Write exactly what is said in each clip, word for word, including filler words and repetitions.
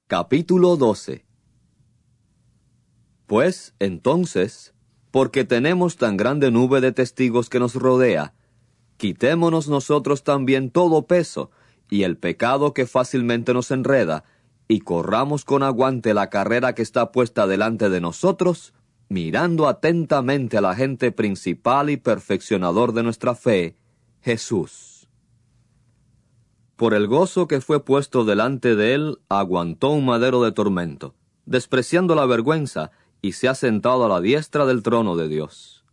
Capítulo doce. Pues, entonces, porque tenemos tan grande nube de testigos que nos rodea, quitémonos nosotros también todo peso, y el pecado que fácilmente nos enreda, y corramos con aguante la carrera que está puesta delante de nosotros, mirando atentamente a la agente principal y perfeccionador de nuestra fe, Jesús. Por el gozo que fue puesto delante de él, aguantó un madero de tormento, despreciando la vergüenza, y se ha sentado a la diestra del trono de Dios.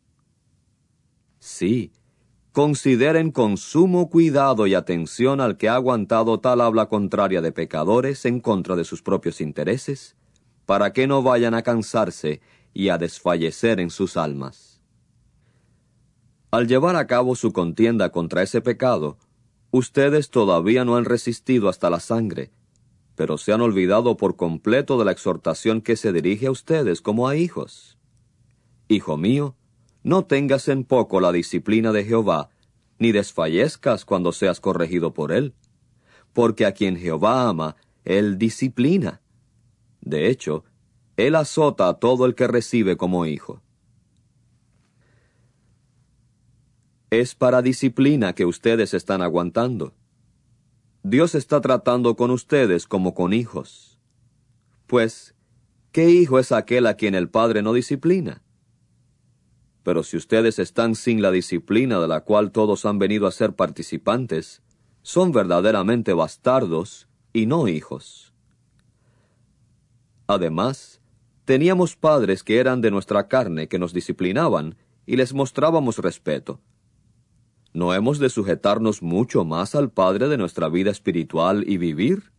Sí, consideren con sumo cuidado y atención al que ha aguantado tal habla contraria de pecadores en contra de sus propios intereses, para que no vayan a cansarse y a desfallecer en sus almas. Al llevar a cabo su contienda contra ese pecado, ustedes todavía no han resistido hasta la sangre, pero se han olvidado por completo de la exhortación que se dirige a ustedes como a hijos. Hijo mío, no tengas en poco la disciplina de Jehová, ni desfallezcas cuando seas corregido por él, porque a quien Jehová ama, él disciplina. De hecho, él azota a todo el que recibe como hijo. Es para disciplina que ustedes están aguantando. Dios está tratando con ustedes como con hijos. Pues, ¿qué hijo es aquel a quien el Padre no disciplina? Pero si ustedes están sin la disciplina de la cual todos han venido a ser participantes, son verdaderamente bastardos y no hijos. Además, teníamos padres que eran de nuestra carne que nos disciplinaban y les mostrábamos respeto. ¿No hemos de sujetarnos mucho más al Padre de nuestra vida espiritual y vivir?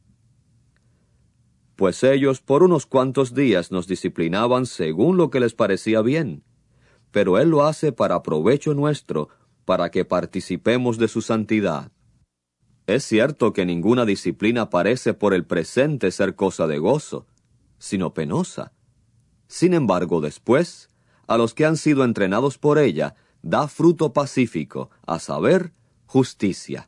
Pues ellos por unos cuantos días nos disciplinaban según lo que les parecía bien, pero Él lo hace para provecho nuestro, para que participemos de su santidad. Es cierto que ninguna disciplina parece por el presente ser cosa de gozo, sino penosa. Sin embargo, después, a los que han sido entrenados por ella, da fruto pacífico, a saber, justicia.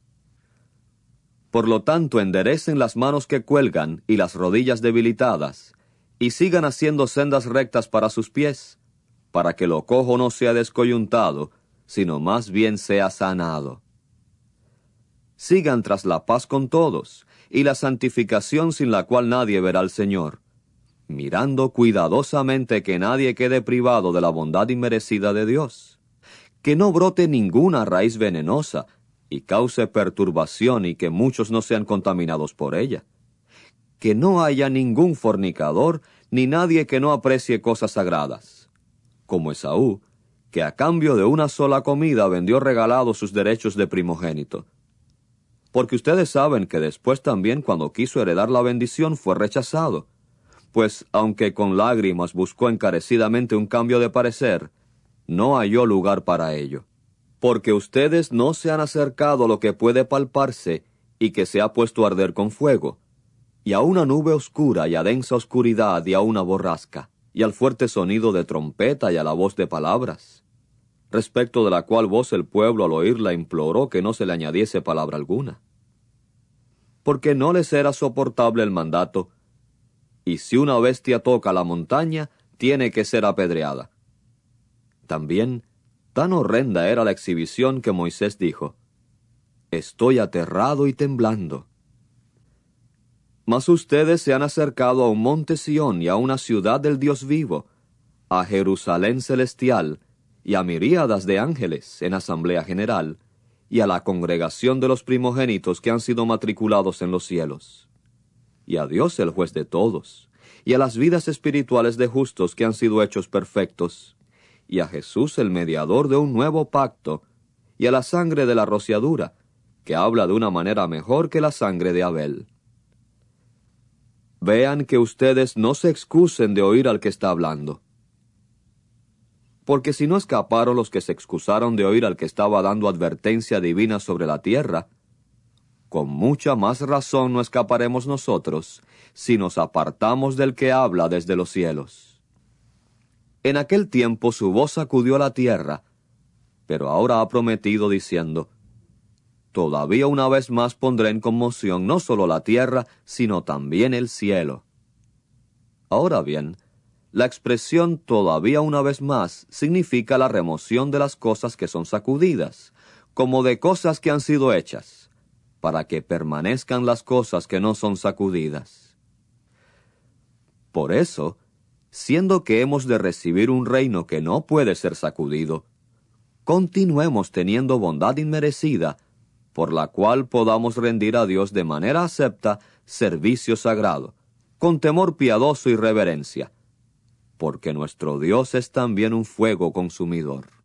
Por lo tanto, enderecen las manos que cuelgan y las rodillas debilitadas, y sigan haciendo sendas rectas para sus pies, para que lo cojo no sea descoyuntado, sino más bien sea sanado. Sigan tras la paz con todos, y la santificación sin la cual nadie verá al Señor, mirando cuidadosamente que nadie quede privado de la bondad inmerecida de Dios, que no brote ninguna raíz venenosa, y cause perturbación y que muchos no sean contaminados por ella, que no haya ningún fornicador, ni nadie que no aprecie cosas sagradas, como Esaú, que a cambio de una sola comida vendió regalados sus derechos de primogénito. Porque ustedes saben que después también cuando quiso heredar la bendición fue rechazado, pues aunque con lágrimas buscó encarecidamente un cambio de parecer, no halló lugar para ello. Porque ustedes no se han acercado a lo que puede palparse y que se ha puesto a arder con fuego, y a una nube oscura y a densa oscuridad y a una borrasca, y al fuerte sonido de trompeta y a la voz de palabras, respecto de la cual voz el pueblo al oírla imploró que no se le añadiese palabra alguna. Porque no les era soportable el mandato, y si una bestia toca la montaña, tiene que ser apedreada. También, tan horrenda era la exhibición que Moisés dijo: «Estoy aterrado y temblando». Mas ustedes se han acercado a un monte Sión y a una ciudad del Dios vivo, a Jerusalén celestial, y a miríadas de ángeles en asamblea general, y a la congregación de los primogénitos que han sido matriculados en los cielos, y a Dios el juez de todos, y a las vidas espirituales de justos que han sido hechos perfectos, y a Jesús el mediador de un nuevo pacto, y a la sangre de la rociadura, que habla de una manera mejor que la sangre de Abel. Vean que ustedes no se excusen de oír al que está hablando. Porque si no escaparon los que se excusaron de oír al que estaba dando advertencia divina sobre la tierra, con mucha más razón no escaparemos nosotros, si nos apartamos del que habla desde los cielos. En aquel tiempo su voz sacudió la tierra, pero ahora ha prometido diciendo: todavía una vez más pondré en conmoción no solo la tierra, sino también el cielo. Ahora bien, la expresión todavía una vez más significa la remoción de las cosas que son sacudidas, como de cosas que han sido hechas, para que permanezcan las cosas que no son sacudidas. Por eso, siendo que hemos de recibir un reino que no puede ser sacudido, continuemos teniendo bondad inmerecida, por la cual podamos rendir a Dios de manera acepta servicio sagrado, con temor piadoso y reverencia, porque nuestro Dios es también un fuego consumidor.